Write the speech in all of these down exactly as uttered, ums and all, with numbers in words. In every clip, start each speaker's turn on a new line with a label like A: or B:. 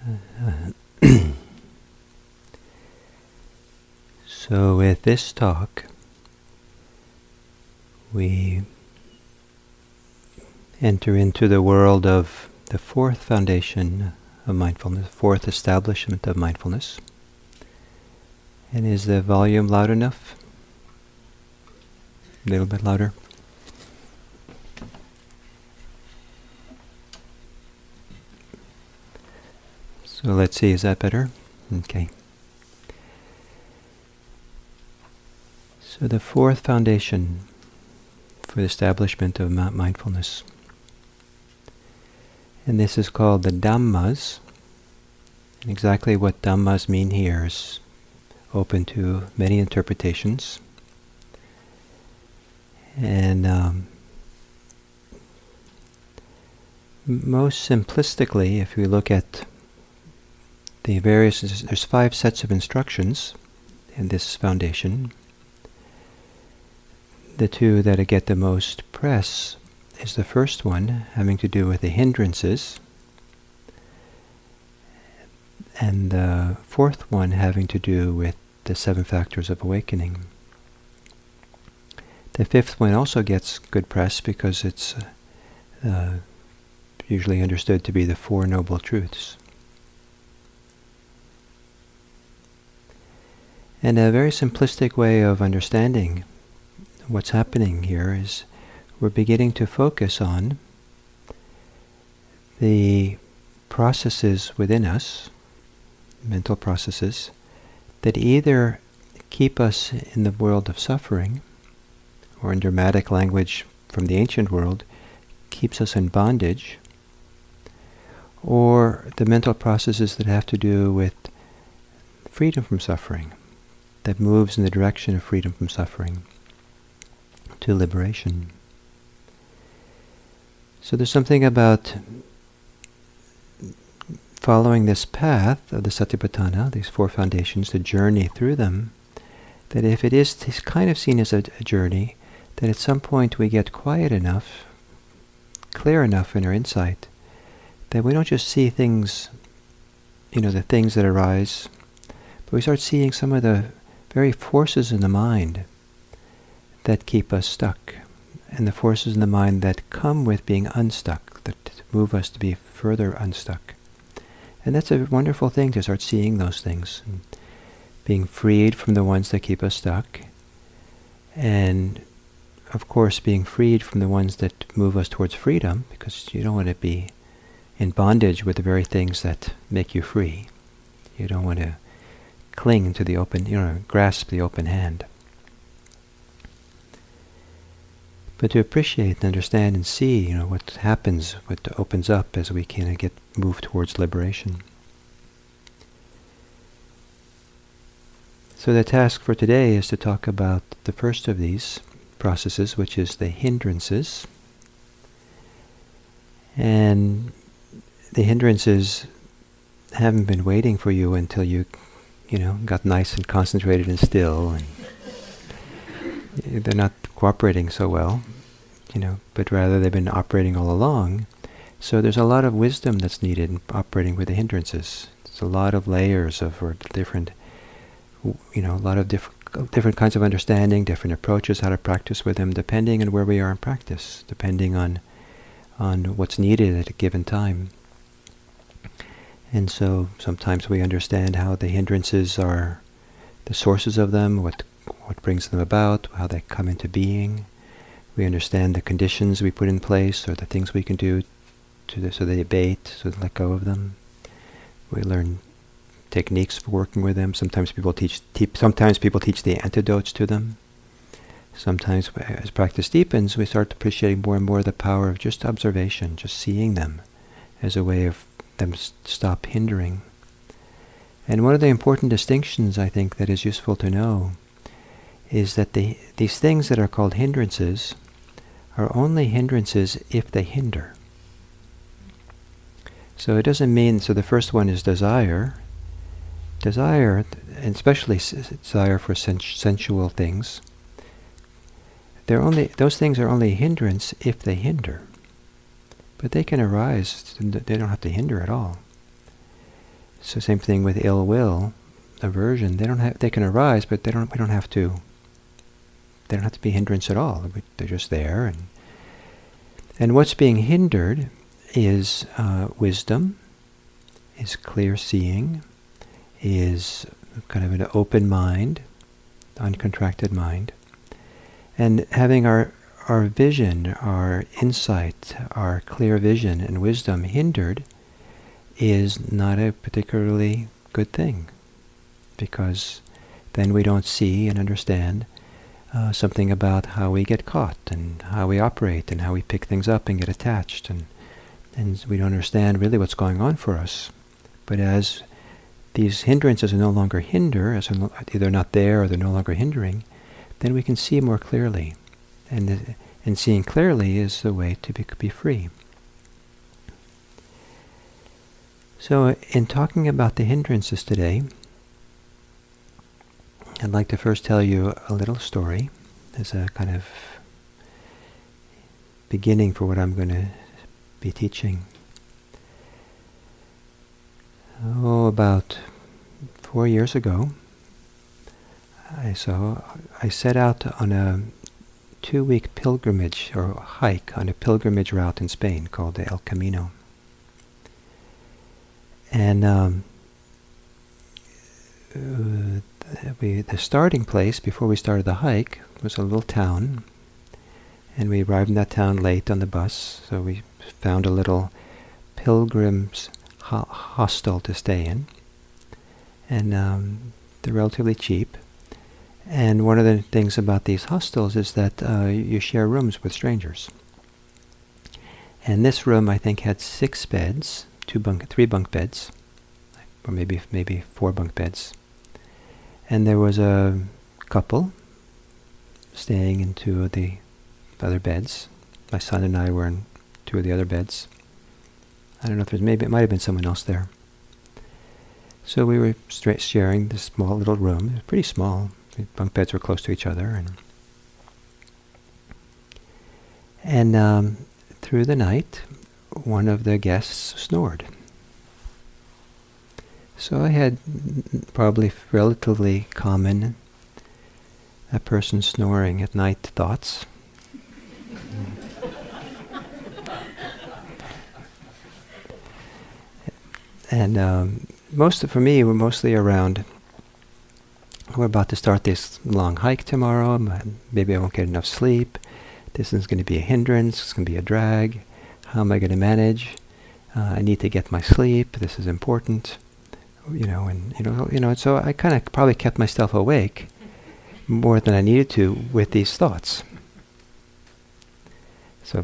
A: So with this talk, we enter into the world of the fourth foundation of mindfulness, fourth establishment of mindfulness. And is the volume loud enough? A little bit louder. So let's see, is that better? Okay. So the fourth foundation for the establishment of mindfulness. And this is called the Dhammas. And exactly what Dhammas mean here is open to many interpretations. And um, most simplistically, if we look at the various, there's five sets of instructions in this foundation. The two that get the most press is the first one, having to do with the hindrances, and the fourth one having to do with the seven factors of awakening. The fifth one also gets good press because it's uh, usually understood to be the Four Noble Truths. And a very simplistic way of understanding what's happening here is we're beginning to focus on the processes within us, mental processes, that either keep us in the world of suffering, or in dramatic language from the ancient world, keeps us in bondage, or the mental processes that have to do with freedom from suffering, that moves in the direction of freedom from suffering to liberation. So there's something about following this path of the Satipatthana, these four foundations, the journey through them, that if it is t- kind of seen as a, a journey, that at some point we get quiet enough, clear enough in our insight, that we don't just see things, you know, the things that arise, but we start seeing some of the very forces in the mind that keep us stuck, and the forces in the mind that come with being unstuck, that move us to be further unstuck. And that's a wonderful thing to start seeing those things, and being freed from the ones that keep us stuck, and of course being freed from the ones that move us towards freedom, because you don't want to be in bondage with the very things that make you free. You don't want to cling to the open, you know, grasp the open hand. But to appreciate and understand and see, you know, what happens, what opens up as we kind of get moved towards liberation. So the task for today is to talk about the first of these processes, which is the hindrances. And the hindrances haven't been waiting for you until you, you know, got nice and concentrated and still, and they're not cooperating so well, you know, but rather they've been operating all along. So there's a lot of wisdom that's needed in operating with the hindrances. It's a lot of layers of or different, you know, a lot of different different kinds of understanding, different approaches, how to practice with them, depending on where we are in practice, depending on on what's needed at a given time. And so sometimes we understand how the hindrances are, the sources of them, what what brings them about, how they come into being. We understand the conditions we put in place, or the things we can do to the, so they abate, so they let go of them. We learn techniques for working with them. Sometimes people teach. Te- sometimes people teach the antidotes to them. Sometimes, as practice deepens, we start appreciating more and more the power of just observation, just seeing them, as a way of them s- stop hindering. And one of the important distinctions, I think, that is useful to know is that the, these things that are called hindrances are only hindrances if they hinder. So it doesn't mean, so the first one is desire. Desire, and especially s- desire for sens- sensual things, they're only, those things are only a hindrance if they hinder. But they can arise, they don't have to hinder at all. So same thing with ill will, aversion. They don't have. They can arise, but they don't. We don't have to. They don't have to be hindrance at all. They're just there, and and what's being hindered is uh, wisdom, is clear seeing, is kind of an open mind, uncontracted mind, and having our our vision, our insight, our clear vision and wisdom hindered is not a particularly good thing, because then we don't see and understand uh, something about how we get caught and how we operate and how we pick things up and get attached, and and we don't understand really what's going on for us. But as these hindrances are no longer hinder, as they're either not there or they're no longer hindering, then we can see more clearly. And the, and seeing clearly is the way to be, be free. So in talking about the hindrances today, I'd like to first tell you a little story as a kind of beginning for what I'm going to be teaching. Oh, about four years ago, I saw I set out on a two-week pilgrimage or hike on a pilgrimage route in Spain called the El Camino. And um, uh, we, the starting place before we started the hike was a little town, and we arrived in that town late on the bus, so we found a little pilgrims ho- hostel to stay in, and um, they're relatively cheap. And one of the things about these hostels is that uh, you share rooms with strangers. And this room, I think, had six beds, two bunk, three bunk beds, or maybe maybe four bunk beds. And there was a couple staying in two of the other beds. My son and I were in two of the other beds. I don't know if there's maybe it might have been someone else there. So we were straight sharing this small little room. It was pretty small. The bunk beds were close to each other, and and um, through the night, one of the guests snored. So I had probably relatively common a person snoring at night thoughts. And um, most of, for me, were mostly around, we're about to start this long hike tomorrow, maybe I won't get enough sleep, this is going to be a hindrance, it's going to be a drag, how am I going to manage, uh, I need to get my sleep, this is important, you know, and you know, you know. So I kind of probably kept myself awake more than I needed to with these thoughts. So,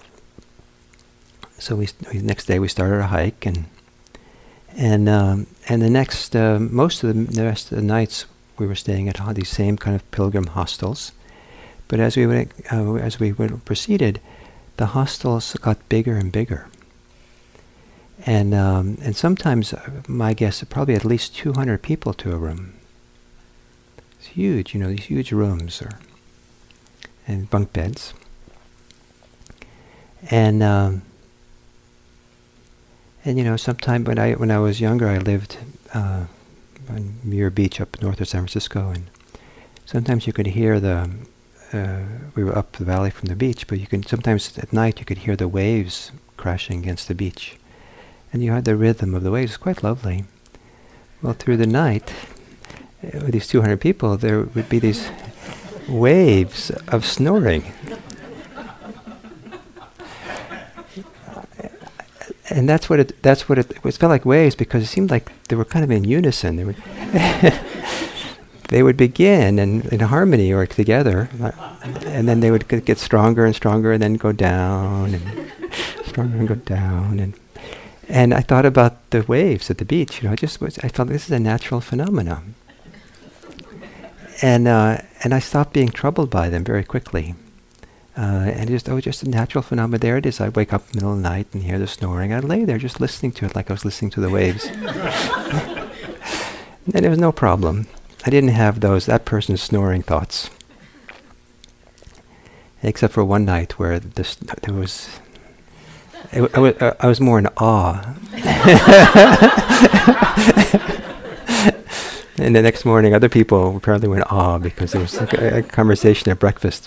A: so we st- next day we started a hike, and and um, and the next uh, most of the, the rest of the nights we were staying at these same kind of pilgrim hostels. But as we went, uh, as we went, proceeded, the hostels got bigger and bigger. And um, and sometimes, uh, my guess, probably at least two hundred people to a room. It's huge, you know, these huge rooms, or and bunk beds. And um, and you know, sometime when I when I was younger, I lived uh, on Muir Beach up north of San Francisco, and sometimes you could hear the. Uh, we were up the valley from the beach, but you can sometimes at night you could hear the waves crashing against the beach. And you had the rhythm of the waves. It's quite lovely. Well, through the night, uh, with these two hundred people, there would be these waves of snoring. And that's what it. That's what it. It felt like waves because it seemed like they were kind of in unison. They would, they would begin and in harmony or together, uh, and then they would g- get stronger and stronger, and then go down and stronger and go down and. And I thought about the waves at the beach. You know, I just was, I felt this is a natural phenomenon, and uh, and I stopped being troubled by them very quickly. Uh, and just oh, just a natural phenomenon. There it is. I wake up in the middle of the night and hear the snoring. I lay there just listening to it, like I was listening to the waves, and there was no problem. I didn't have those that person's snoring thoughts, except for one night where this there was. I, I, was, I was more in awe. And the next morning, other people apparently were in awe because there was like a, a conversation at breakfast.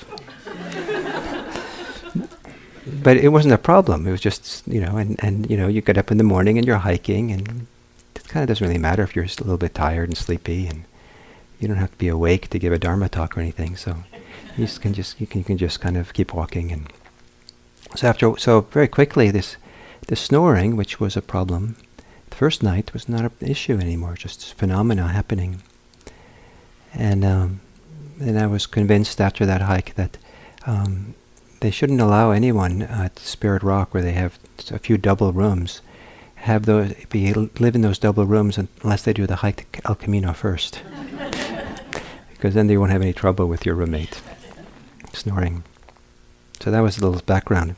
A: But it wasn't a problem. It was just, you know, and, and, you know, you get up in the morning and you're hiking, and it kind of doesn't really matter if you're just a little bit tired and sleepy, and you don't have to be awake to give a Dharma talk or anything. So you just can just, you can, you can just kind of keep walking. And so after, so very quickly, this, this snoring, which was a problem the first night, was not an issue anymore, just phenomena happening. And, um, and I was convinced after that hike that, um, they shouldn't allow anyone at Spirit Rock, where they have a few double rooms, have those be live in those double rooms unless they do the hike to El Camino first, because then they won't have any trouble with your roommate snoring. So that was a little background.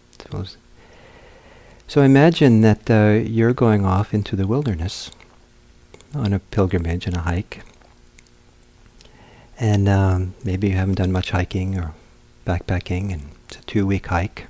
A: So imagine that uh, you're going off into the wilderness on a pilgrimage and a hike, and um, maybe you haven't done much hiking or backpacking, and it's a two-week hike.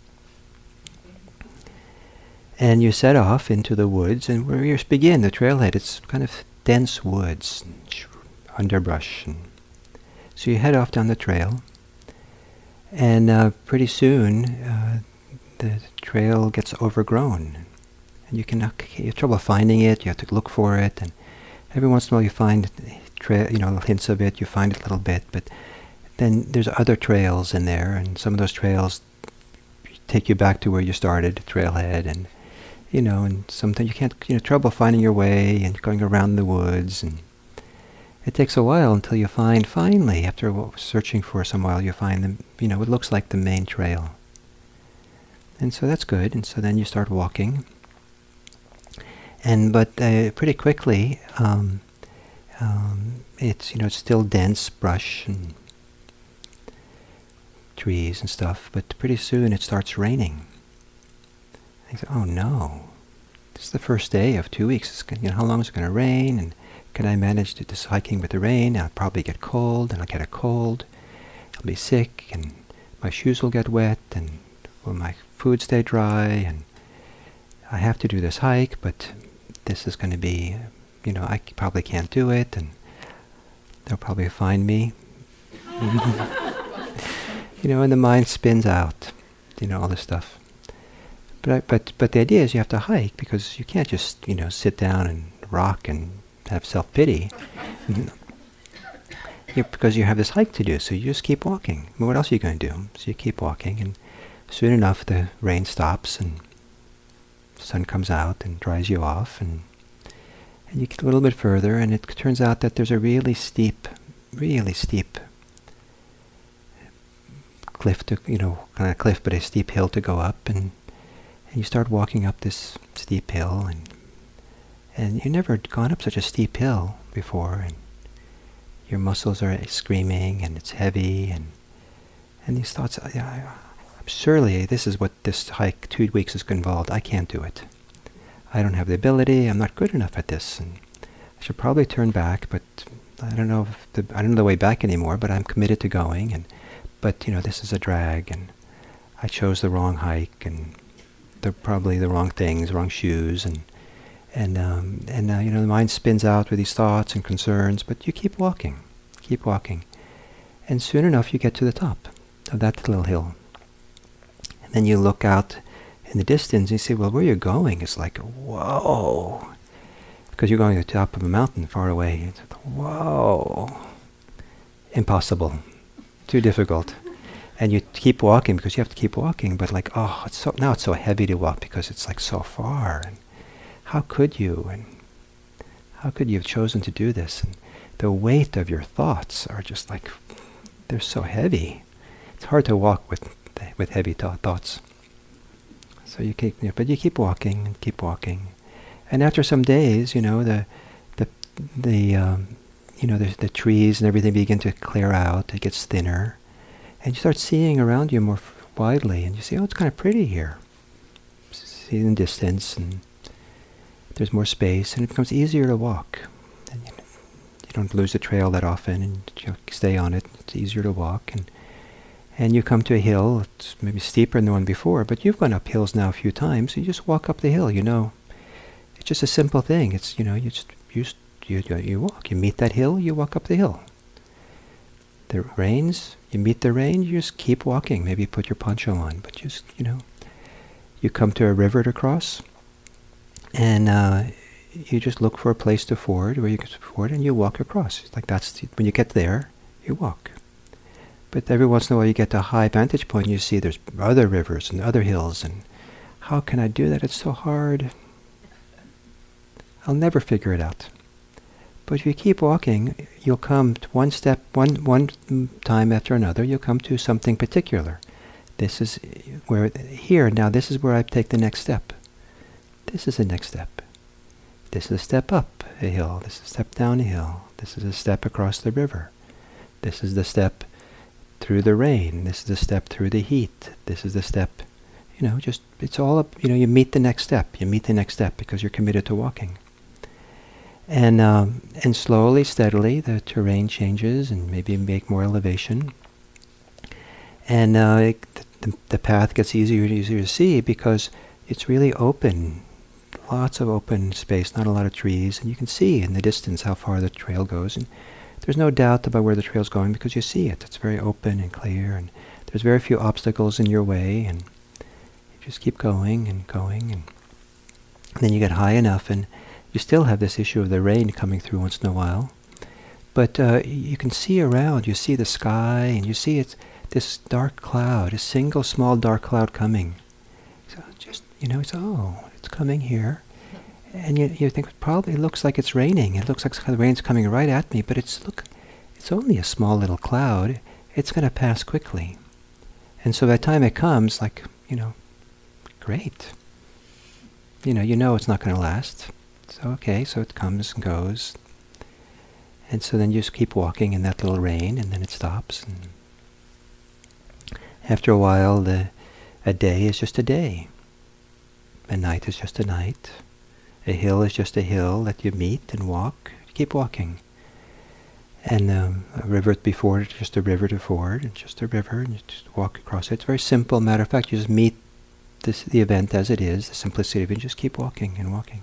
A: And you set off into the woods, and where you begin, the trailhead, it's kind of dense woods, and sh- underbrush. And so you head off down the trail, and uh, pretty soon uh, the trail gets overgrown. And you can uh, you have trouble finding it, you have to look for it, and every once in a while you find tra- you know, hints of it, you find it a little bit, but then there's other trails in there, and some of those trails take you back to where you started, trailhead, and you know, and sometimes you can't, you know, trouble finding your way and going around the woods, and it takes a while until you find, finally, after w- searching for some while, you find them, you know, it looks like the main trail. And so that's good, and so then you start walking, and but uh, pretty quickly, um, um, it's, you know, it's still dense brush and trees and stuff, but pretty soon it starts raining. I say, oh no, this is the first day of two weeks. It's gonna, you know, how long is it going to rain? And can I manage to do this hiking with the rain? I'll probably get cold, and I'll get a cold. I'll be sick, and my shoes will get wet, and will my food stay dry? And I have to do this hike, but this is going to be, you know, I c- probably can't do it, and they'll probably find me. You know, and the mind spins out, you know, all this stuff. But I, but but the idea is you have to hike, because you can't just, you know, sit down and rock and have self-pity. You, because you have this hike to do, so you just keep walking. I mean, what else are you going to do? So you keep walking, and soon enough the rain stops, and the sun comes out and dries you off, and and you get a little bit further, and it turns out that there's a really steep, really steep cliff to, you know, kind of cliff, but a steep hill to go up, and and you start walking up this steep hill, and and you've never gone up such a steep hill before, and your muscles are screaming, and it's heavy, and and these thoughts, I, I, surely this is what this hike two weeks is involved. I can't do it. I don't have the ability. I'm not good enough at this, and I should probably turn back, but I don't know if the, I don't know the way back anymore, but I'm committed to going, and but, you know, this is a drag, and I chose the wrong hike, and they're probably the wrong things, wrong shoes, and and um, and uh, you know, the mind spins out with these thoughts and concerns, but you keep walking, keep walking, and soon enough you get to the top of that little hill, and then you look out in the distance and you say, well, where you're going is like, whoa, because you're going to the top of a mountain far away. It's like, whoa, impossible. Too difficult. And you keep walking because you have to keep walking, but like, oh, it's so, now it's so heavy to walk because it's like so far, and how could you, and how could you have chosen to do this? And the weight of your thoughts are just like, they're so heavy. It's hard to walk with with heavy th- thoughts. So you keep, you know, but you keep walking and keep walking, and after some days, you know, the the the um, you know, the, the trees and everything begin to clear out. It gets thinner, and you start seeing around you more f- widely, and you see, oh, it's kind of pretty here. See in the distance, and there's more space, and it becomes easier to walk. And you, you don't lose the trail that often, and you stay on it. It's easier to walk, and and you come to a hill. It's maybe steeper than the one before, but you've gone up hills now a few times. So you just walk up the hill. You know, It's just a simple thing. It's, you know, you just you you you walk. You meet that hill, you walk up the hill. The rains, you meet the rain, you just keep walking. Maybe put your poncho on, but just, you know, you come to a river to cross, and uh, you just look for a place to ford where you can ford, and you walk across. It's like that's the, when you get there, you walk. But every once in a while, you get to a high vantage point, and you see there's other rivers and other hills, and how can I do that? It's so hard. I'll never figure it out. But if you keep walking, you'll come to one step, one one time after another, you'll come to something particular. This is where, here, now this is where I take the next step. This is the next step. This is a step up a hill. This is a step down a hill. This is a step across the river. This is the step through the rain. This is the step through the heat. This is the step, you know, just, it's all up, you know, you meet the next step. You meet the next step because you're committed to walking. And um, and slowly, steadily, the terrain changes and maybe make more elevation. And uh, it, the, the path gets easier and easier to see because it's really open. Lots of open space, not a lot of trees. And you can see in the distance how far the trail goes. And there's no doubt about where the trail's going because you see it. It's very open and clear. And there's very few obstacles in your way. And you just keep going and going. And, and then you get high enough and you still have this issue of the rain coming through once in a while. But uh, you can see around, you see the sky, and you see it's this dark cloud, a single small dark cloud coming. So just, you know, it's, oh, it's coming here. And you you think, probably it looks like it's raining. It looks like the rain's coming right at me, but it's, look, it's only a small little cloud. It's going to pass quickly. And so by the time it comes, like, you know, great. You know, you know it's not going to last. So, okay, so it comes and goes. And so then you just keep walking in that little rain, and then it stops. And after a while, the a day is just a day. A night is just a night. A hill is just a hill that you meet and walk. You keep walking. And um, a river before it, just a river to ford. It's just a river, and you just walk across it. It's very simple. Matter of fact, you just meet this, the event as it is, the simplicity of it, and just keep walking and walking.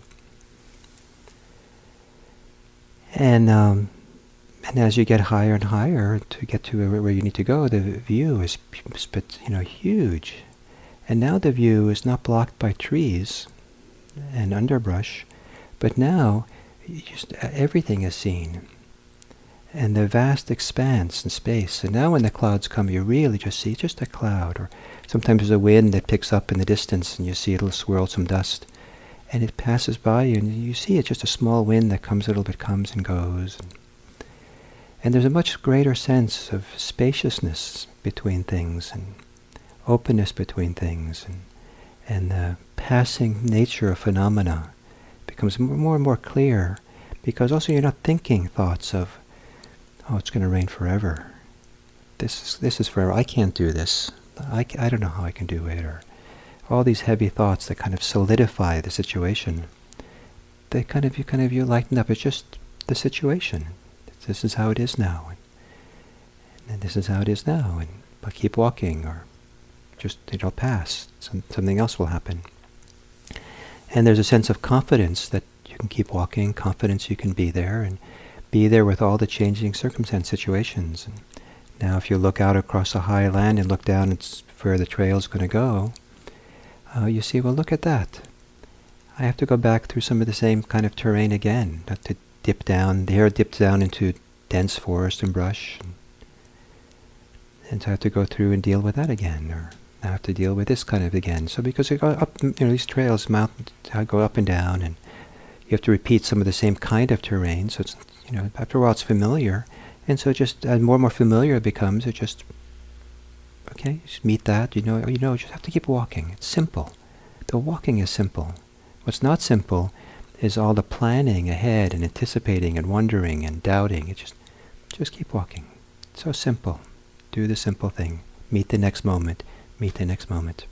A: And um, and as you get higher and higher to get to where you need to go, the view is, you know, huge. And now the view is not blocked by trees and underbrush, but now you just everything is seen. And the vast expanse and space. And now when the clouds come, you really just see just a cloud. Or sometimes there's a wind that picks up in the distance, and you see it'll swirl some dust. And it passes by you, and you see it's just a small wind that comes a little bit, comes and goes. And, and there's a much greater sense of spaciousness between things, and openness between things, and and the passing nature of phenomena becomes more and more clear, because also you're not thinking thoughts of, oh, it's going to rain forever. This is this is forever. I can't do this. I, I don't know how I can do it, or all these heavy thoughts that kind of solidify the situation. They kind of, you kind of, you lighten up. It's just the situation. This is how it is now. And, and this is how it is now. And but keep walking, or just, it'll pass. Some, something else will happen. And there's a sense of confidence that you can keep walking, confidence you can be there, and be there with all the changing circumstance situations. And now if you look out across a high land and look down at where the trail's going to go, Uh, you see, well, look at that. I have to go back through some of the same kind of terrain again, not to dip down. The air dips down into dense forest and brush. And, and so I have to go through and deal with that again, or I have to deal with this kind of again. So because you go up, you know, these trails, mountains, go up and down, and you have to repeat some of the same kind of terrain. So it's, you know, after a while it's familiar. And so just as more and more familiar it becomes, it just, okay, just meet that, you know, you know, you just have to keep walking. It's simple. The walking is simple. What's not simple is all the planning ahead and anticipating and wondering and doubting. It's just, just keep walking. It's so simple. Do the simple thing. Meet the next moment. Meet the next moment.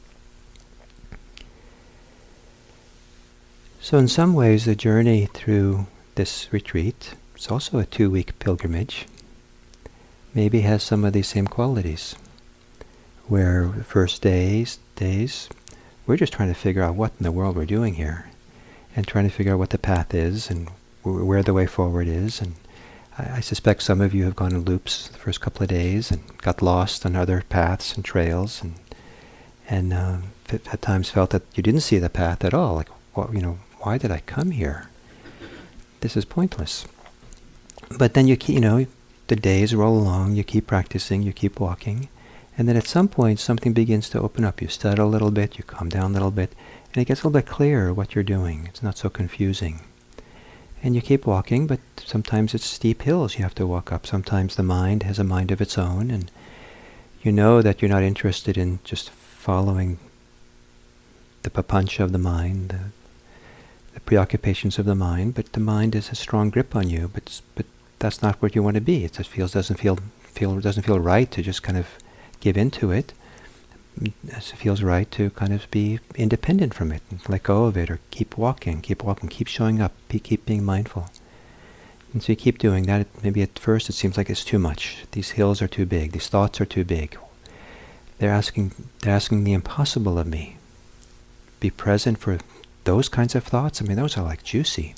A: So in some ways, the journey through this retreat, it's also a two-week pilgrimage, maybe has some of these same qualities. Where the first days, days, we're just trying to figure out what in the world we're doing here. and trying to figure out what the path is and w- where the way forward is. And I, I suspect some of you have gone in loops the first couple of days and got lost on other paths and trails, and and um, at times felt that you didn't see the path at all. Like, well, you know, why did I come here? This is pointless. But then you keep, you know, the days roll along, you keep practicing, you keep walking, and then at some point something begins to open up. You stutter a little bit, you calm down a little bit, and it gets a little bit clearer what you're doing. It's not so confusing. And you keep walking, but sometimes it's steep hills you have to walk up. Sometimes the mind has a mind of its own, and you know that you're not interested in just following the papancha of the mind, the, the preoccupations of the mind, but the mind has a strong grip on you, but but that's not what you want to be. It just feels doesn't feel feel doesn't feel right to just kind of give into it. It feels right to kind of be independent from it and let go of it, or keep walking, keep walking, keep showing up, be, keep being mindful. And so you keep doing that. Maybe at first it seems like it's too much. These hills are too big. These thoughts are too big. They're asking, they're asking the impossible of me. Be present for those kinds of thoughts. I mean, those are like juicy.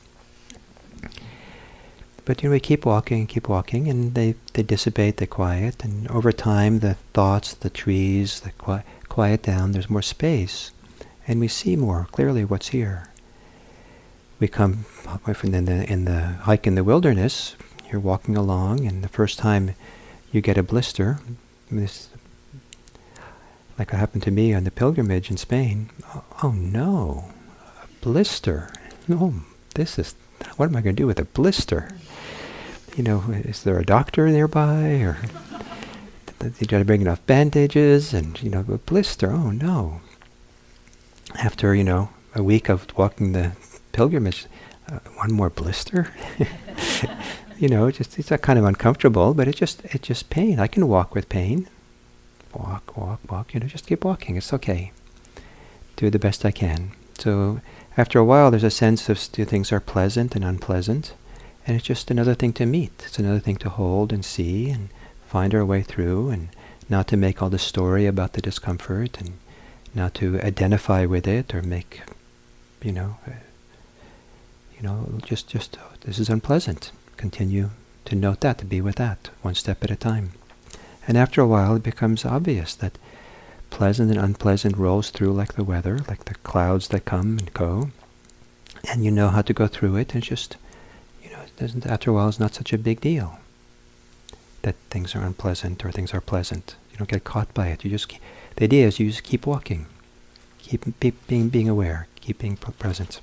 A: But you know, we keep walking, keep walking, and they, they dissipate, they quiet, and over time the thoughts, the trees, the qui- quiet down, there's more space, and we see more clearly what's here. We come from in the, in the hike in the wilderness, you're walking along, and the first time you get a blister, this, like what happened to me on the pilgrimage in Spain, oh, oh no, a blister, oh, this is, what am I going to do with a blister? You know, is there a doctor nearby, or you got to bring enough bandages, and you know, a blister? Oh no! After you know a week of walking the pilgrimage, uh, one more blister. You know, it just it's not kind of uncomfortable, but it just it's just pain. I can walk with pain. Walk, walk, walk. You know, just keep walking. It's okay. Do the best I can. So after a while, there's a sense of st- things are pleasant and unpleasant. And it's just another thing to meet. It's another thing to hold and see and find our way through, and not to make all the story about the discomfort, and not to identify with it or make, you know, uh, you know, just, just, oh, this is unpleasant. Continue to note that, to be with that, one step at a time. And after a while, it becomes obvious that pleasant and unpleasant rolls through like the weather, like the clouds that come and go. And you know how to go through it, and just, Doesn't, after a while, it's not such a big deal that things are unpleasant or things are pleasant. You don't get caught by it. You just keep, the idea is you just keep walking, keep be, being being aware, keep being present.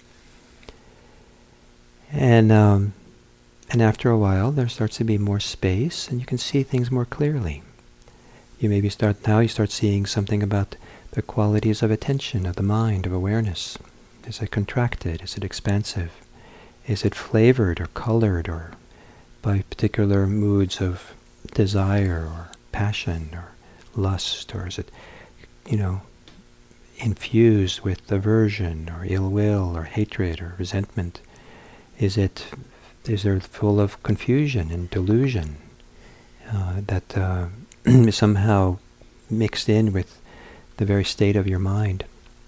A: And um, and after a while, there starts to be more space, and you can see things more clearly. You maybe start now. You start seeing something about the qualities of attention, of the mind, of awareness. Is it contracted? Is it expansive? Is it flavored or colored or by particular moods of desire or passion or lust? Or is it, you know, infused with aversion or ill will or hatred or resentment? Is it, is there full of confusion and delusion uh, that uh, is somehow mixed in with the very state of your mind?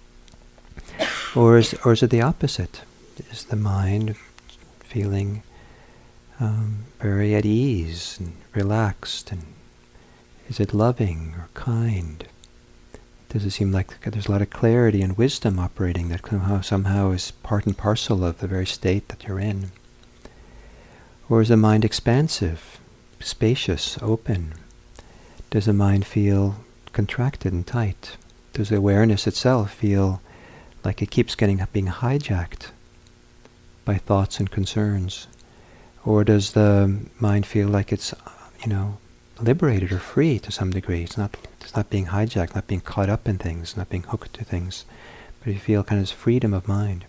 A: Or is, or is it the opposite? Is the mind feeling um, very at ease and relaxed? And is it loving or kind? Does it seem like there's a lot of clarity and wisdom operating that somehow, somehow is part and parcel of the very state that you're in? Or is the mind expansive, spacious, open? Does the mind feel contracted and tight? Does the awareness itself feel like it keeps getting being hijacked by thoughts and concerns? Or does the mind feel like it's, you know, liberated or free to some degree? It's not it's not being hijacked, not being caught up in things, not being hooked to things, but you feel kind of this freedom of mind.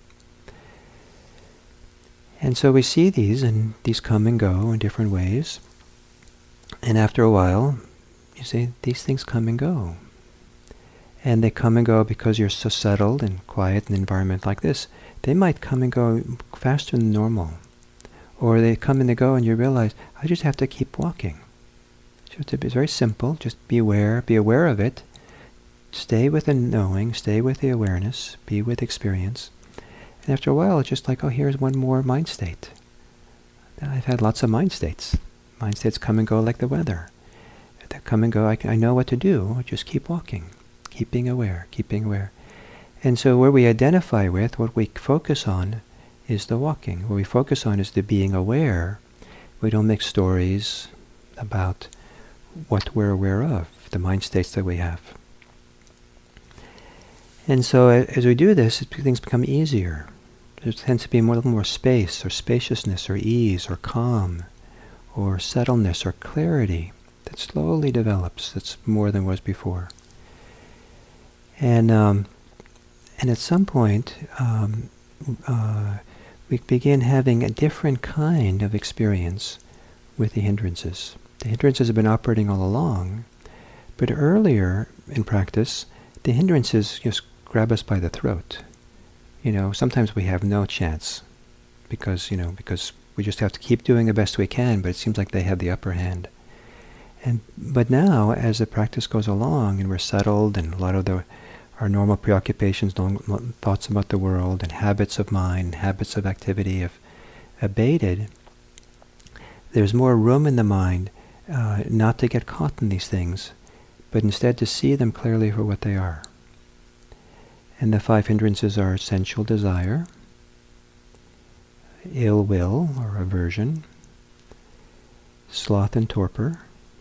A: And so we see these, and these come and go in different ways. And after a while, you see, these things come and go. And they come and go because you're so settled and quiet in an environment like this. They might come and go faster than normal. Or they come and they go and you realize, I just have to keep walking. It's very simple. Just be aware, be aware of it. Stay with the knowing, stay with the awareness, be with experience. And after a while, it's just like, oh, here's one more mind state. I've had lots of mind states. Mind states come and go like the weather. They come and go. I, I know what to do. Just keep walking, keep being aware, keep being aware. And so where we identify with, what we focus on, is the walking. What we focus on is the being aware. We don't make stories about what we're aware of, the mind states that we have. And so as we do this, things become easier. There tends to be more, a little more space, or spaciousness, or ease, or calm, or settledness, or clarity that slowly develops. That's more than was before. And um, and at some point, um, uh, we begin having a different kind of experience with the hindrances. The hindrances have been operating all along, but earlier in practice, the hindrances just grab us by the throat. You know, sometimes we have no chance because, you know, because we just have to keep doing the best we can, but it seems like they have the upper hand. And but now, as the practice goes along and we're settled, and a lot of the our normal preoccupations, normal thoughts about the world, and habits of mind, habits of activity have abated, there's more room in the mind uh, not to get caught in these things, but instead to see them clearly for what they are. And the five hindrances are sensual desire, ill will or aversion, sloth and torpor.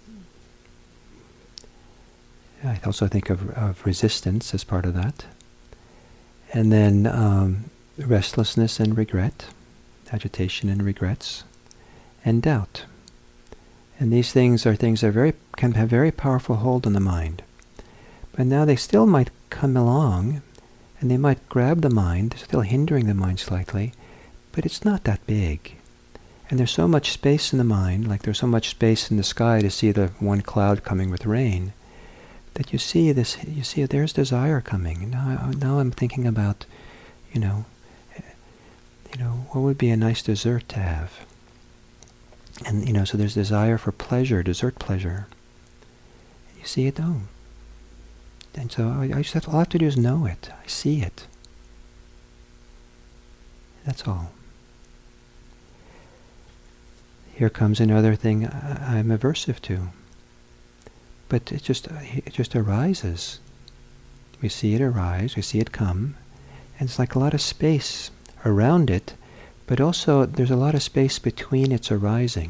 A: I also think of, of resistance as part of that. And then um, restlessness and regret, agitation and regrets, and doubt. And these things are things that are very, can have very powerful hold on the mind. But now they still might come along, and they might grab the mind, still hindering the mind slightly, but it's not that big. And there's so much space in the mind, like there's so much space in the sky to see the one cloud coming with rain, that you see this, you see there's desire coming. Now, now I'm thinking about, you know, you know, what would be a nice dessert to have? And, you know, so there's desire for pleasure, dessert pleasure. You see it, oh. And so I, I just have to, all I have to do is know it. I see it. That's all. Here comes another thing I, I'm aversive to. But it just it just arises. We see it arise, we see it come, and it's like a lot of space around it, but also there's a lot of space between its arising.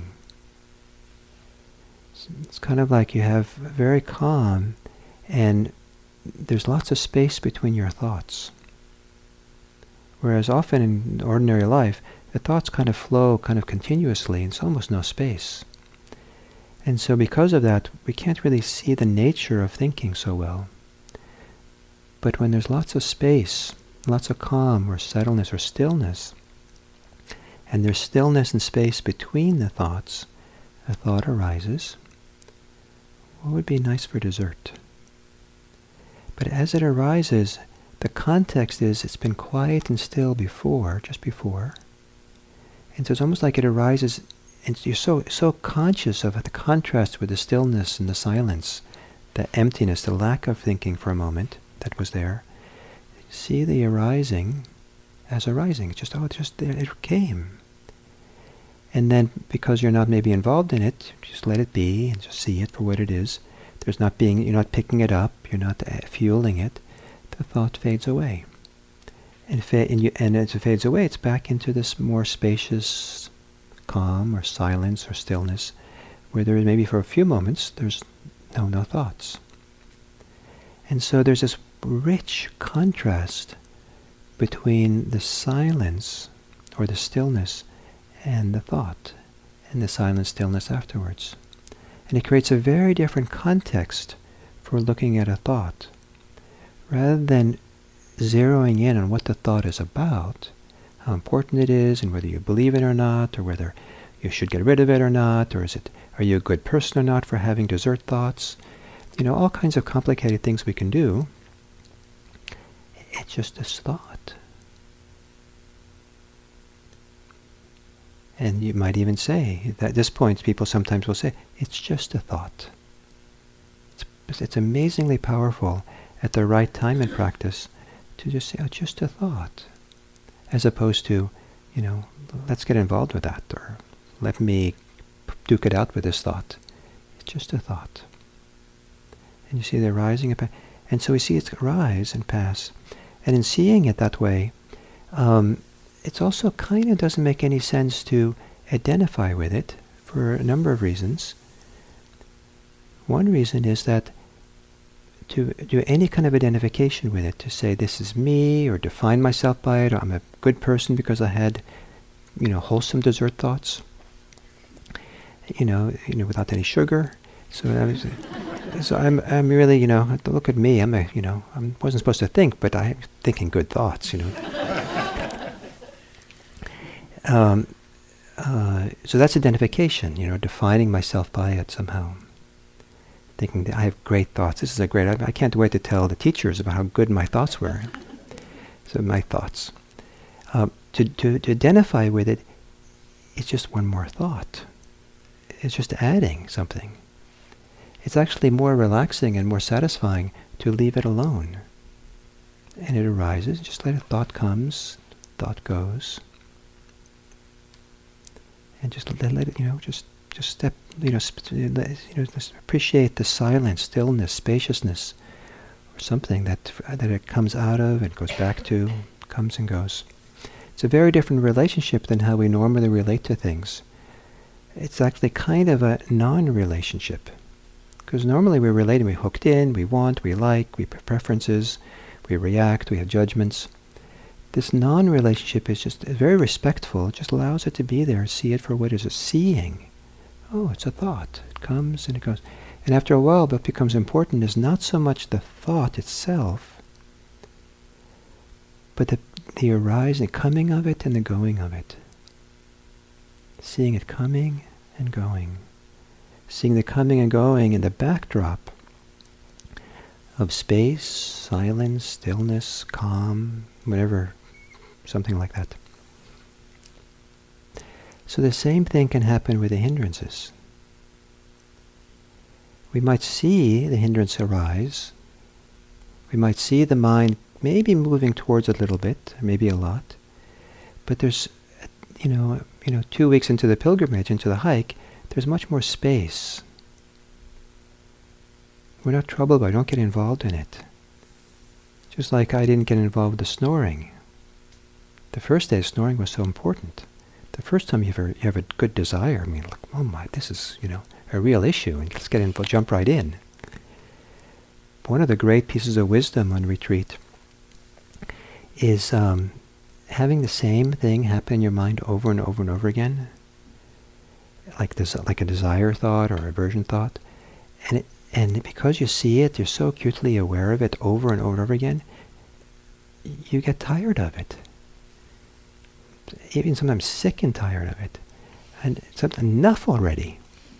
A: It's kind of like you have very calm, and there's lots of space between your thoughts. Whereas often in ordinary life, the thoughts kind of flow kind of continuously, and it's almost no space. And so because of that, we can't really see the nature of thinking so well. But when there's lots of space, lots of calm or settledness or stillness, and there's stillness and space between the thoughts, a thought arises. What would be nice for dessert? But as it arises, the context is it's been quiet and still before, just before. And so it's almost like it arises, and you're so so conscious of the contrast with the stillness and the silence, the emptiness, the lack of thinking for a moment that was there. See the arising as arising. It's just, oh, it's just there, it came. And then because you're not maybe involved in it, just let it be and just see it for what it is. There's not being, you're not picking it up, you're not fueling it. The thought fades away. And, fa- and, you, and as it fades away, it's back into this more spacious calm or silence or stillness, where there is maybe for a few moments, there's no, no thoughts. And so there's this rich contrast between the silence or the stillness and the thought, and the silent stillness afterwards. And it creates a very different context for looking at a thought. Rather than zeroing in on what the thought is about, how important it is, and whether you believe it or not, or whether you should get rid of it or not, or is it, are you a good person or not for having dessert thoughts? You know, all kinds of complicated things we can do. It's just this thought. And you might even say, that at this point, people sometimes will say, it's just a thought. It's, it's amazingly powerful at the right time in practice to just say, oh, just a thought. as opposed to, you know, let's get involved with that, or let me duke it out with this thought. It's just a thought. And you see the rising and pass. And so we see it rise and pass. And in seeing it that way, um, it also kind of doesn't make any sense to identify with it for a number of reasons. One reason is that to do any kind of identification with it, to say this is me, or define myself by it, or I'm a good person because I had, you know, wholesome dessert thoughts, you know, you know, without any sugar. So I was, so I'm, I'm really, you know, look at me. I'm a, you know, I wasn't supposed to think, but I'm thinking good thoughts, you know. um, uh, so that's identification, you know, defining myself by it somehow. Thinking that I have great thoughts. This is a great, I, I can't wait to tell the teachers about how good my thoughts were. So my thoughts. Um, to, to, to identify with it, it's just one more thought. It's just adding something. It's actually more relaxing and more satisfying to leave it alone. And it arises, just let a thought comes, thought goes. And just let, let it, you know, just Just step, you know, sp- you know, just appreciate the silence, stillness, spaciousness, or something that that it comes out of and goes back to, comes and goes. It's a very different relationship than how we normally relate to things. It's actually kind of a non-relationship, because normally we relate and we're hooked in, we want, we like, we have preferences, we react, we have judgments. This non-relationship is just very respectful. It just allows it to be there, see it for what it is, a seeing. Oh, it's a thought. It comes and it goes. And after a while, what becomes important is not so much the thought itself, but the, the arising, coming of it and the going of it. Seeing it coming and going. Seeing the coming and going in the backdrop of space, silence, stillness, calm, whatever, something like that. So the same thing can happen with the hindrances. We might see the hindrance arise. We might see the mind maybe moving towards it a little bit, maybe a lot. But there's, you know, you know, two weeks into the pilgrimage, into the hike, there's much more space. We're not troubled by it. Don't get involved in it. Just like I didn't get involved with the snoring. The first day of snoring was so important. The first time you have, a, you have a good desire, I mean, like, oh my, this is, you know, a real issue, and let's get in, we'll jump right in. One of the great pieces of wisdom on retreat is um, having the same thing happen in your mind over and over and over again, like this, like a desire thought or aversion thought, and it, and because you see it, you're so acutely aware of it over and over and over again, you get tired of it. Even sometimes sick and tired of it, and it's enough already.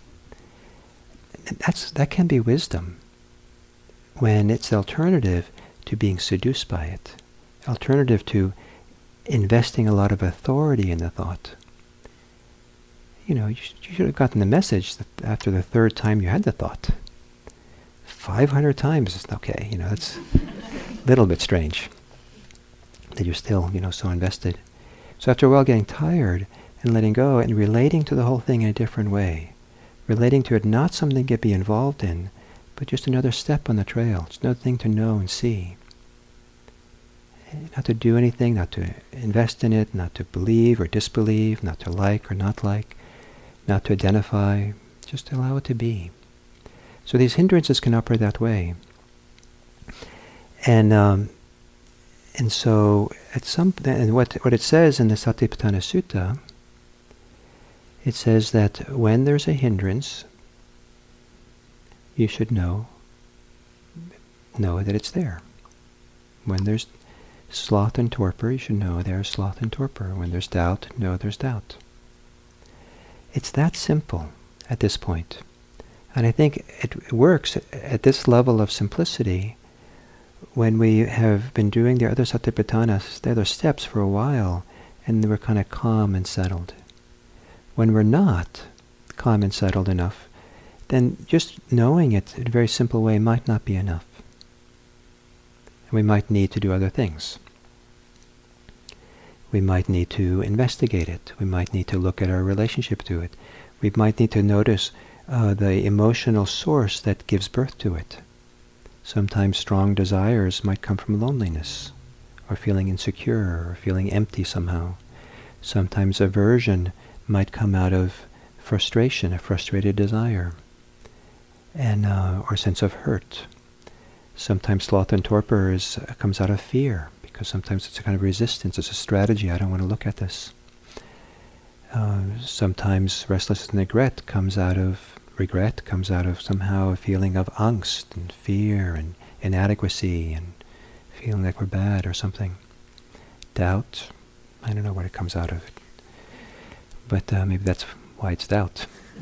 A: That's that can be wisdom when it's the alternative to being seduced by it, alternative to investing a lot of authority in the thought. You know, you, sh- you should have gotten the message that after the third time you had the thought. Five hundred times is okay. You know, that's a little bit strange that you're still, you know, so invested. So after a while getting tired and letting go and relating to the whole thing in a different way. Relating to it not something to be involved in, but just another step on the trail. It's another thing to know and see. Not to do anything, not to invest in it, not to believe or disbelieve, not to like or not like, not to identify, just allow it to be. So these hindrances can operate that way. And um, And so, at some and what what it says in the Satipatthana Sutta, it says that when there's a hindrance, you should know know that it's there. When there's sloth and torpor, you should know there's sloth and torpor. When there's doubt, know there's doubt. It's that simple at this point, and I think it works at this level of simplicity. When we have been doing the other satipatthanas, the other steps for a while, and we're kind of calm and settled. When we're not calm and settled enough, then just knowing it in a very simple way might not be enough. And we might need to do other things. We might need to investigate it. We might need to look at our relationship to it. We might need to notice uh, the emotional source that gives birth to it. Sometimes strong desires might come from loneliness, or feeling insecure, or feeling empty somehow. Sometimes aversion might come out of frustration, a frustrated desire, and uh, or sense of hurt. Sometimes sloth and torpor is, uh, comes out of fear, because sometimes it's a kind of resistance, it's a strategy, I don't want to look at this. Uh, sometimes restlessness and regret comes out of regret, comes out of somehow a feeling of angst and fear and inadequacy and feeling like we're bad or something. Doubt, I don't know what it comes out of. But uh, maybe that's why it's doubt.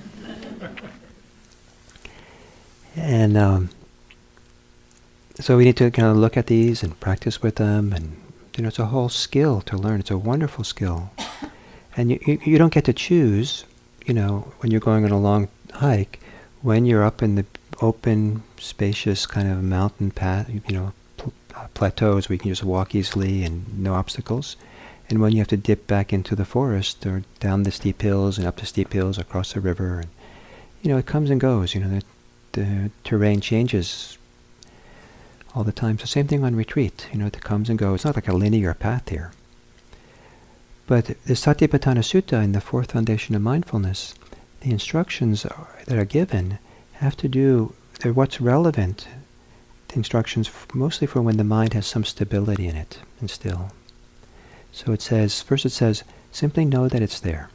A: And um, so we need to kind of look at these and practice with them, and you know, it's a whole skill to learn. It's a wonderful skill, and you you, you don't get to choose. You know, when you're going on a long hike, when you're up in the open, spacious kind of mountain path, you know, pl- uh, plateaus where you can just walk easily and no obstacles, and when you have to dip back into the forest or down the steep hills and up the steep hills, across the river, and you know, it comes and goes. You know, the, the terrain changes all the time. So same thing on retreat, you know, it comes and goes. It's not like a linear path here. But the Satipatthana Sutta in the fourth foundation of mindfulness, the instructions are, that are given have to do, they're what's relevant, the instructions f- mostly for when the mind has some stability in it and still. So it says, first it says, simply know that it's there.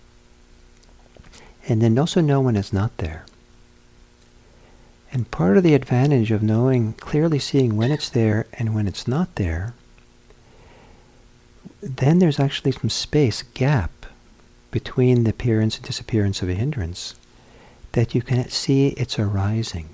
A: And then also know when it's not there. And part of the advantage of knowing, clearly seeing when it's there and when it's not there, then there's actually some space, gap, between the appearance and disappearance of a hindrance, that you can see it's arising.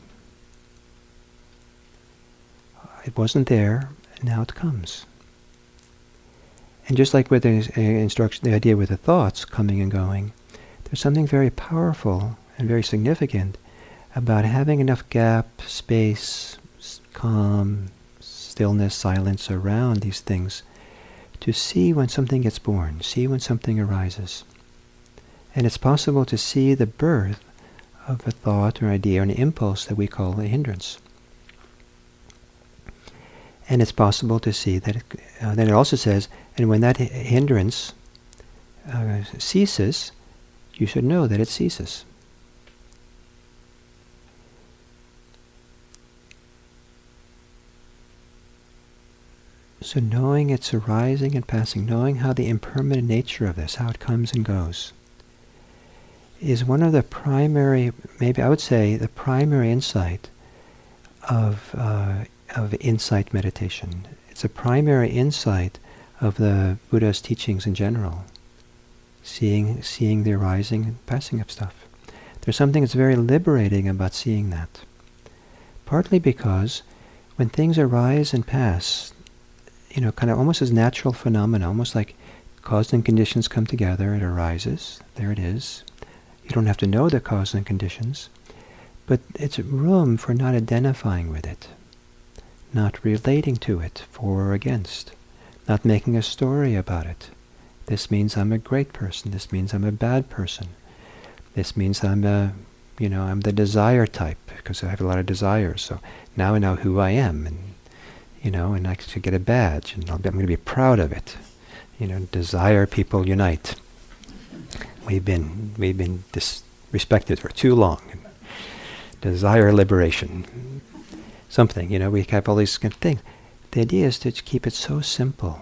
A: It wasn't there, and now it comes. And just like with the uh, instruction, the idea with the thoughts coming and going, there's something very powerful and very significant about having enough gap, space, calm, stillness, silence around these things to see when something gets born, see when something arises. And it's possible to see the birth of a thought or idea or an impulse that we call a hindrance. And it's possible to see that, it, uh, then it also says, and when that h- hindrance uh, ceases, you should know that it ceases. So knowing it's arising and passing, knowing how the impermanent nature of this, how it comes and goes, is one of the primary, maybe I would say, the primary insight of uh, of insight meditation. It's a primary insight of the Buddha's teachings in general. Seeing, seeing the arising and passing of stuff. There's something that's very liberating about seeing that. Partly because when things arise and pass, you know, kind of almost as natural phenomena, almost like cause and conditions come together, it arises, there it is. You don't have to know the cause and conditions, but it's room for not identifying with it, not relating to it for or against, not making a story about it. This means I'm a great person, this means I'm a bad person, this means I'm a, you know, I'm the desire type, because I have a lot of desires, so now I know who I am, and you know, and I should get a badge, and I'll be, I'm going to be proud of it. You know, desire people unite. We've been we've been disrespected for too long. Desire liberation. Something, you know, we have all these kind of things. The idea is to keep it so simple.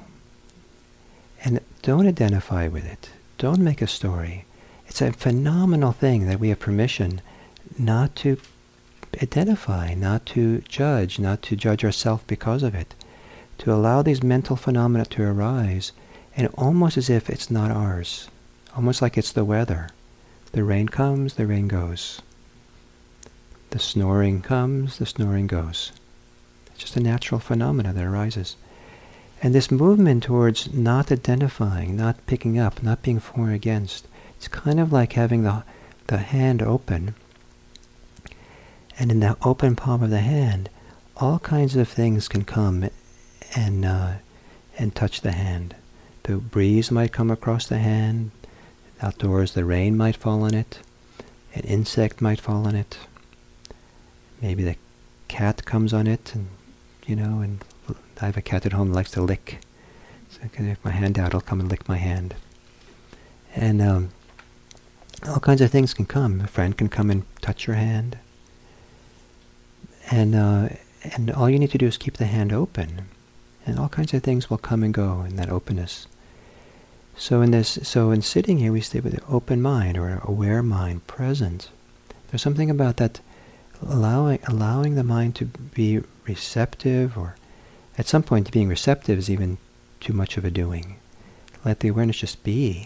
A: And don't identify with it. Don't make a story. It's a phenomenal thing that we have permission not to identify, not to judge, not to judge ourselves because of it. To allow these mental phenomena to arise, and almost as if it's not ours. Almost like it's the weather. The rain comes, the rain goes. The snoring comes, the snoring goes. It's just a natural phenomena that arises. And this movement towards not identifying, not picking up, not being for or against, it's kind of like having the the hand open, and in the open palm of the hand, all kinds of things can come and uh, and touch the hand. the breeze might come across the hand. Outdoors, the rain might fall on it. An insect might fall on it. Maybe the cat comes on it, and you know, and I have a cat at home that likes to lick. So I can have my hand out, it'll come and lick my hand. And um, all kinds of things can come. A friend can come and touch your hand. And uh, and all you need to do is keep the hand open, and all kinds of things will come and go in that openness. So in this, so in sitting here, we stay with an open mind or an aware mind, present. There's something about that, allowing allowing the mind to be receptive, or at some point being receptive is even too much of a doing. Let the awareness just be,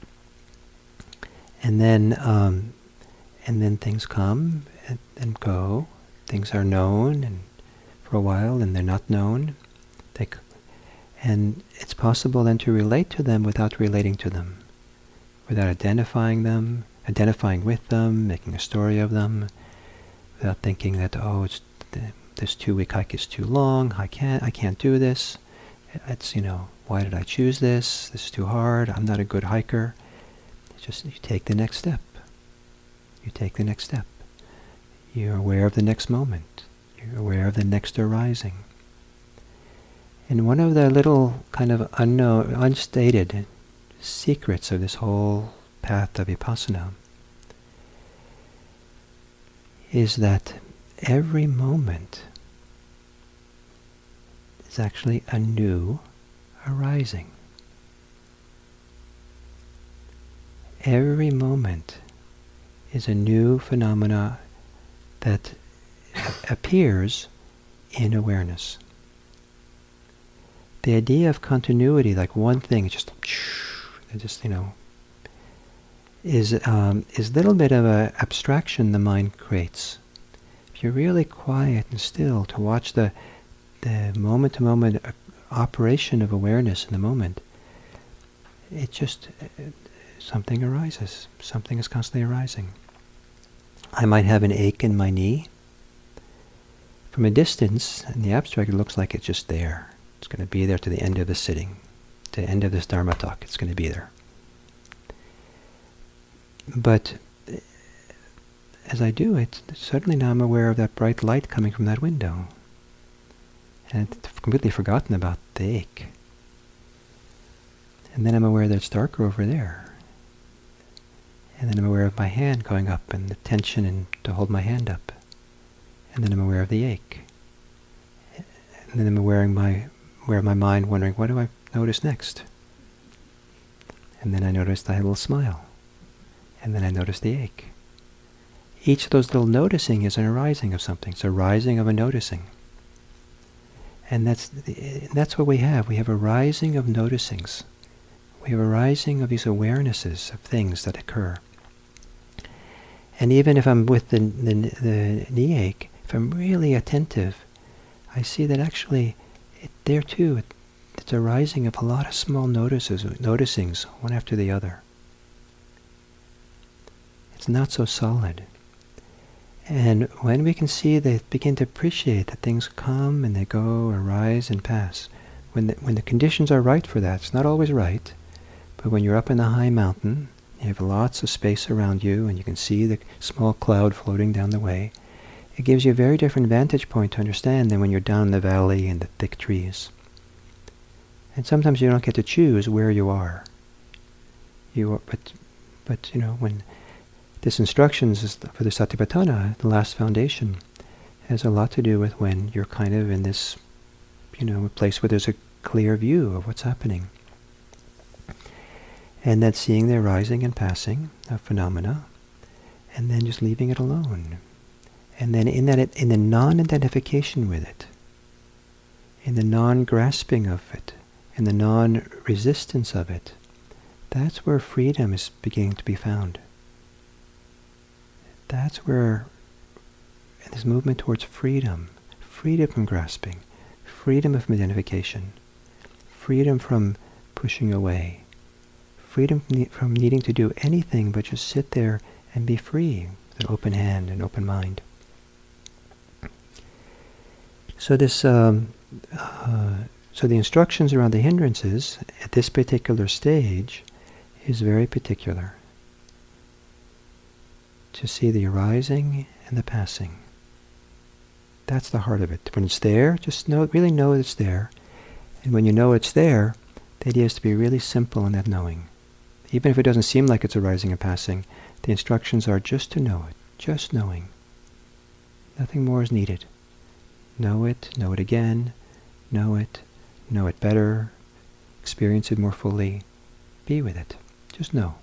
A: and then um, and then things come and, and go. Things are known, and for a while, and they're not known. They, and it's possible then to relate to them without relating to them, without identifying them, identifying with them, making a story of them, without thinking that, oh, it's th- this two-week hike is too long. I can't. I can't do this. It's, you know, why did I choose this? This is too hard. I'm not a good hiker. It's just you take the next step. You take the next step. You're aware of the next moment. You're aware of the next arising. And one of the little kind of unknown, unstated secrets of this whole path of Vipassana is that every moment is actually a new arising. Every moment is a new phenomena that appears in awareness. The idea of continuity, like one thing, just, just you know, is um, is a little bit of an abstraction the mind creates. If you're really quiet and still to watch the the moment-to-moment operation of awareness in the moment, it just uh, something arises. Something is constantly arising. I might have an ache in my knee. From a distance, in the abstract, it looks like it's just there. It's going to be there to the end of the sitting, to the end of this Dharma talk. It's going to be there. But as I do it, suddenly now I'm aware of that bright light coming from that window. And I've completely forgotten about the ache. And then I'm aware that it's darker over there. And then I'm aware of my hand going up and the tension and to hold my hand up. And then I'm aware of the ache. And then I'm aware of my, aware of my mind wondering, what do I notice next? And then I noticed I had a little smile. And then I noticed the ache. Each of those little noticing is an arising of something. It's a rising of a noticing. And that's the, that's what we have. We have a rising of noticings. We have a rising of these awarenesses of things that occur. And even if I'm with the, the, the knee ache, if I'm really attentive, I see that actually it, there too, it, it's a rising of a lot of small notices, noticings, one after the other. It's not so solid. And when we can see, they begin to appreciate that things come and they go, arise and pass. When the, when the conditions are right for that, it's not always right, but when you're up in the high mountain, you have lots of space around you and you can see the small cloud floating down the way, it gives you a very different vantage point to understand than when you're down in the valley in the thick trees. And sometimes you don't get to choose where you are. You are, but, but you know, when this instructions is for the Satipatthana, the last foundation, has a lot to do with when you're kind of in this, you know, a place where there's a clear view of what's happening. And then seeing the arising and passing of phenomena, and then just leaving it alone. And then in that, it, in the non-identification with it, in the non-grasping of it, in the non-resistance of it, that's where freedom is beginning to be found. That's where this movement towards freedom, freedom from grasping, freedom from identification, freedom from pushing away, freedom from, ne- from needing to do anything but just sit there and be free with an open hand and open mind. So this um, uh, So the instructions around the hindrances at this particular stage is very particular. To see the arising and the passing. That's the heart of it. When it's there, just know, really know it's there. And when you know it's there, the idea is to be really simple in that knowing. Even if it doesn't seem like it's arising and passing, the instructions are just to know it, just knowing. Nothing more is needed. Know it, know it again, know it, know it better, experience it more fully, be with it. Just know.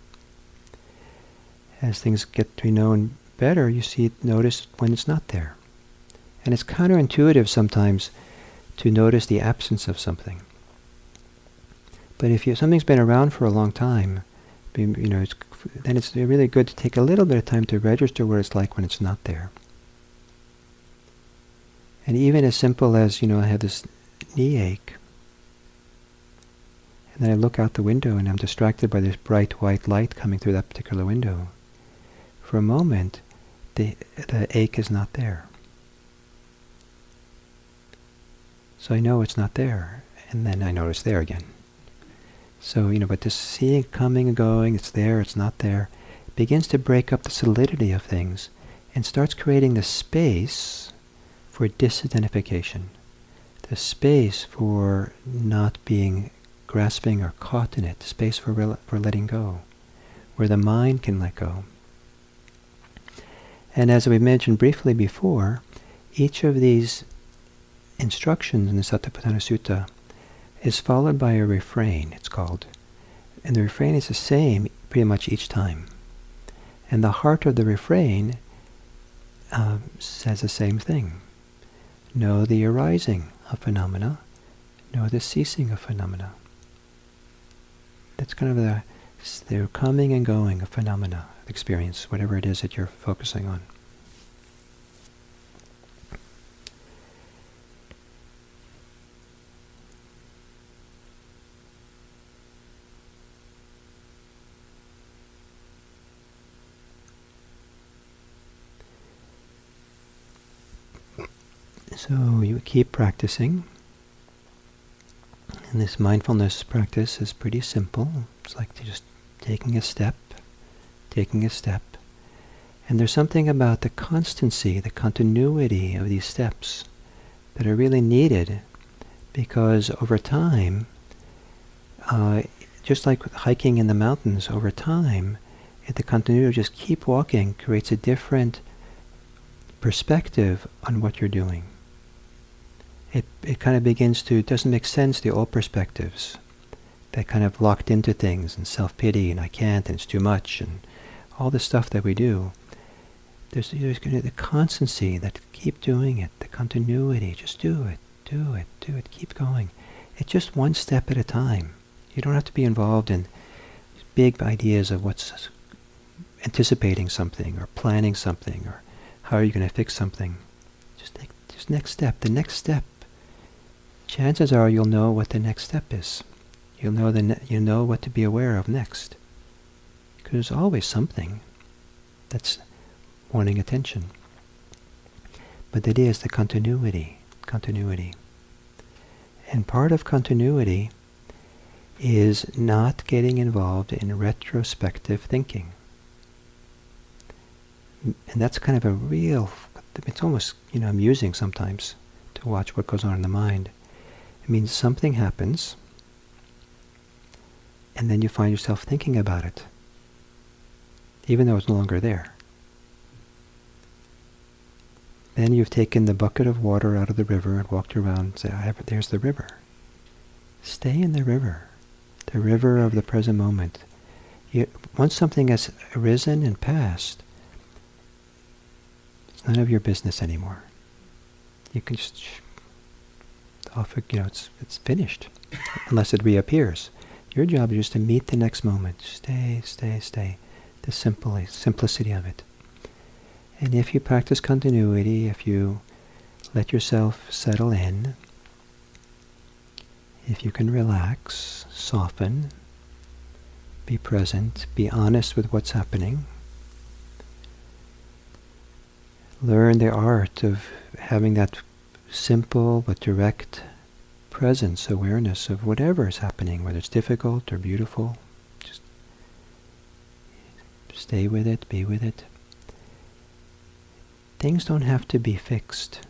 A: As things get to be known better, you see, notice when it's not there. And it's counterintuitive sometimes to notice the absence of something. But if you, something's been around for a long time, you know, it's, then it's really good to take a little bit of time to register what it's like when it's not there. And even as simple as, you know, I have this knee ache, and then I look out the window and I'm distracted by this bright white light coming through that particular window. For a moment, the, the ache is not there. So I know it's not there, and then I know it's there again. So, you know, but this seeing coming and going, it's there, it's not there, begins to break up the solidity of things and starts creating the space for disidentification, the space for not being grasping or caught in it, space for, re- for letting go, where the mind can let go. And as we mentioned briefly before, each of these instructions in the Satipatthana Sutta is followed by a refrain, it's called. And the refrain is the same pretty much each time. And the heart of the refrain uh, says the same thing. Know the arising of phenomena, know the ceasing of phenomena. That's kind of the, the coming and going of phenomena, of experience, whatever it is that you're focusing on. So you keep practicing, and this mindfulness practice is pretty simple. It's like just taking a step, taking a step, and there's something about the constancy, the continuity of these steps that are really needed, because over time, uh, just like hiking in the mountains, over time, the continuity of just keep walking creates a different perspective on what you're doing. It it kind of begins to, it doesn't make sense, the old perspectives that kind of locked into things, and self-pity, and I can't, and it's too much, and all the stuff that we do. There's, there's going to be the constancy, that keep doing it, the continuity, just do it, do it, do it, keep going. It's just one step at a time. You don't have to be involved in big ideas of what's anticipating something, or planning something, or how are you going to fix something. Just take just next step, the next step. Chances are you'll know what the next step is. You'll know the ne- you know what to be aware of next. Because there's always something that's wanting attention. But the idea is the continuity, continuity. And part of continuity is not getting involved in retrospective thinking. And that's kind of a real, it's almost, you know, amusing sometimes to watch what goes on in the mind. It means something happens, and then you find yourself thinking about it, even though it's no longer there. Then you've taken the bucket of water out of the river and walked around and said, I have, there's the river. Stay in the river, the river of the present moment. You, once something has arisen and passed, it's none of your business anymore. You can just sh- off, you know, it's it's finished, unless it reappears. Your job is just to meet the next moment. Stay, stay, stay. The simply, simplicity of it. And if you practice continuity, if you let yourself settle in, if you can relax, soften, be present, be honest with what's happening, learn the art of having that simple but direct presence, awareness of whatever is happening, whether it's difficult or beautiful. Just stay with it, be with it. Things don't have to be fixed.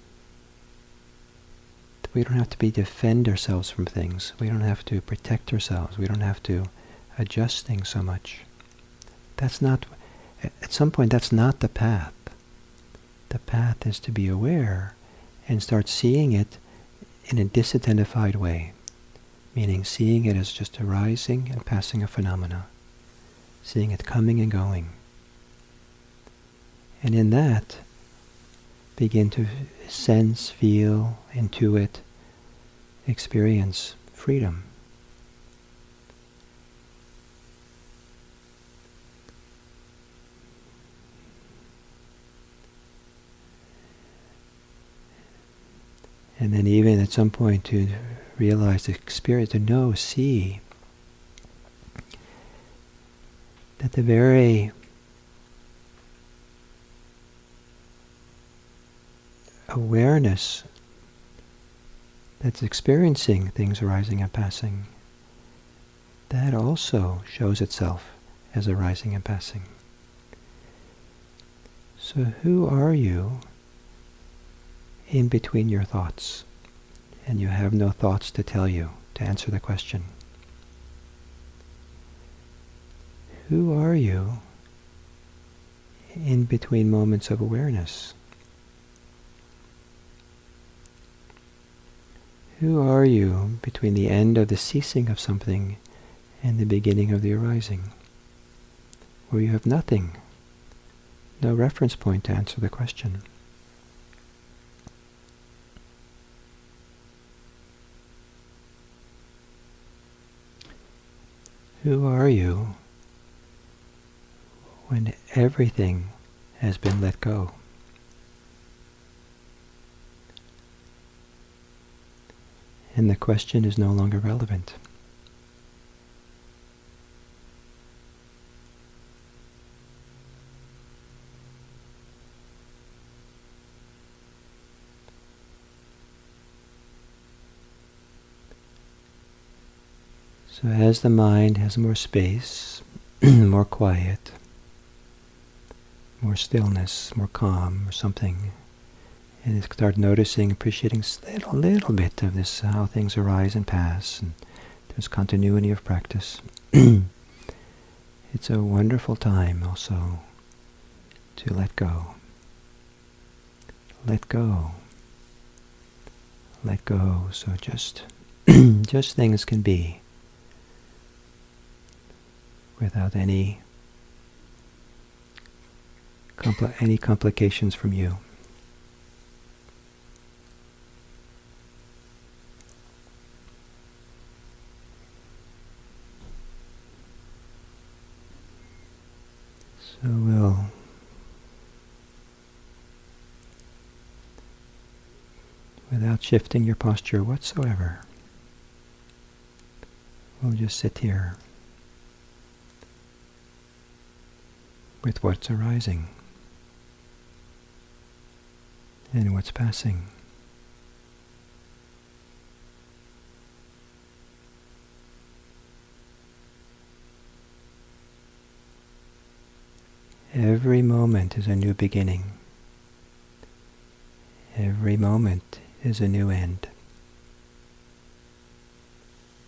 A: We don't have to be defend ourselves from things. We don't have to protect ourselves. We don't have to adjust things so much. That's not, at some point, that's not the path. The path is to be aware and start seeing it in a disidentified way, meaning seeing it as just arising and passing a phenomena, seeing it coming and going. And in that, begin to sense, feel, intuit, experience freedom. And then even at some point to realize, to experience, to know, see that the very awareness that's experiencing things arising and passing, that also shows itself as arising and passing. So who are you in between your thoughts? And you have no thoughts to tell you, to answer the question. Who are you in between moments of awareness? Who are you between the end of the ceasing of something and the beginning of the arising? Where you have nothing, no reference point to answer the question. Who are you when everything has been let go? And the question is no longer relevant. So as the mind has more space, more quiet, more stillness, more calm, or something, and you start noticing, appreciating a little, little bit of this, how things arise and pass, and there's continuity of practice. It's a wonderful time also to let go. Let go. Let go. So just, just things can be without any, compl- any complications from you. So we'll without shifting your posture whatsoever, we'll just sit here with what's arising and what's passing. Every moment is a new beginning. Every moment is a new end.